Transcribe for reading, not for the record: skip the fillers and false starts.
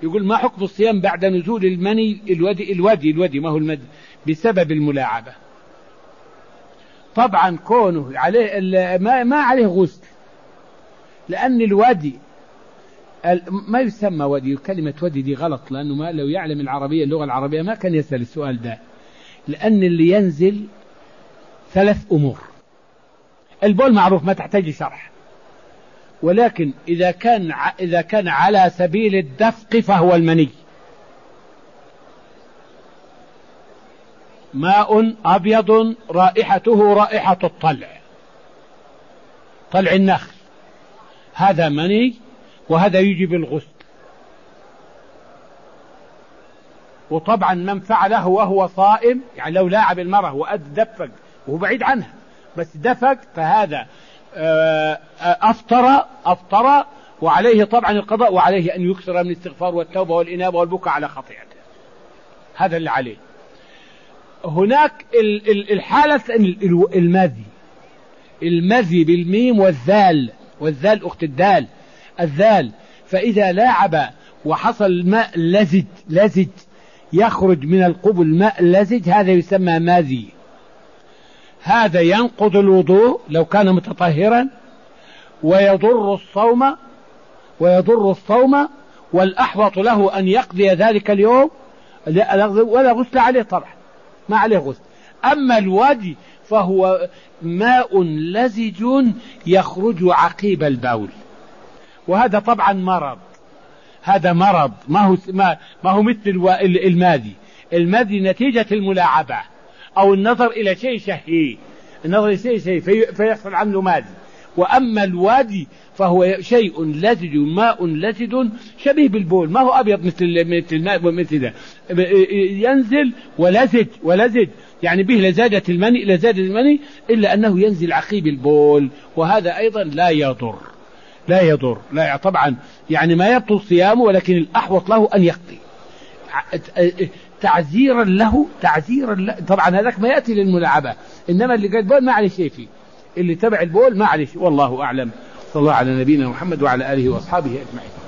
يقول ما حكم الصيام بعد نزول المني الودي ما هو المد بسبب الملاعبة؟ طبعا كونه عليه ما عليه غسل، لأن الودي ما يسمى ودي. كلمة ودي دي غلط، لأنه ما لو يعلم العربية اللغة العربية ما كان يسأل السؤال ده، لأن اللي ينزل 3 أمور. البول معروف ما تحتاج شرح، ولكن إذا كان على سبيل الدفق فهو المني. ماء أبيض رائحته رائحة طلع النخل، هذا مني، وهذا يجب الغسل. وطبعا من فعله وهو صائم، يعني لو لاعب المرأة وأدفق وهو بعيد عنها بس دفق، فهذا أفطر وعليه طبعا القضاء، وعليه أن يكثر من الاستغفار والتوبة والإنابة والبكاء على خطيئته. هذا اللي عليه. هناك الحالة المذي بالميم والذال أخت الذال. فإذا لاعب وحصل الماء لزج يخرج من القبل ماء لزج، هذا يسمى مذي. هذا ينقض الوضوء لو كان متطهرا، ويضر الصوم، والأحوط له أن يقضي ذلك اليوم ولا غسل عليه، طبعا ما عليه غسل. أما الودي فهو ماء لزج يخرج عقيب البول، وهذا طبعا مرض. هذا مرض، ما هو مثل الماذي نتيجة الملاعبة أو النظر إلى شيء شهي، فيحصل عنه ماذي. وأما الوادي فهو شيء لزج، ماء لزج شبيه بالبول، ما هو أبيض مثل الماء ومثل ذا، ينزل ولزج يعني به لزاجة المني، إلا أنه ينزل عقيب البول، وهذا أيضا لا يضر طبعا، يعني ما يبطل صيامه، ولكن الأحوط له أن يقضي تعزيرا له. طبعا هذاك ما يأتي للملاعبة، إنما اللي قال بول ما عليه شيء فيه، اللي تبع البول ما عليه شيء. والله أعلم. صلى الله على نبينا محمد وعلى آله وأصحابه أجمعين.